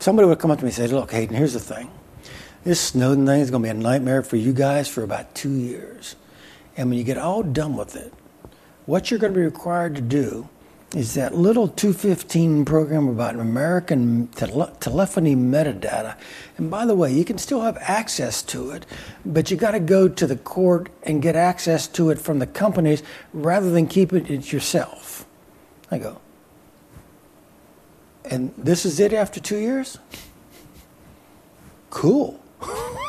somebody would come up to me and say, look, Hayden, here's the thing. This Snowden thing is going to be a nightmare for you guys for about 2 years. And when you get all done with it, what you're going to be required to do is that little 215 program about American telephony metadata. And by the way, you can still have access to it, but you got to go to the court and get access to it from the companies rather than keep it yourself. I go, and this is it after 2 years? Cool.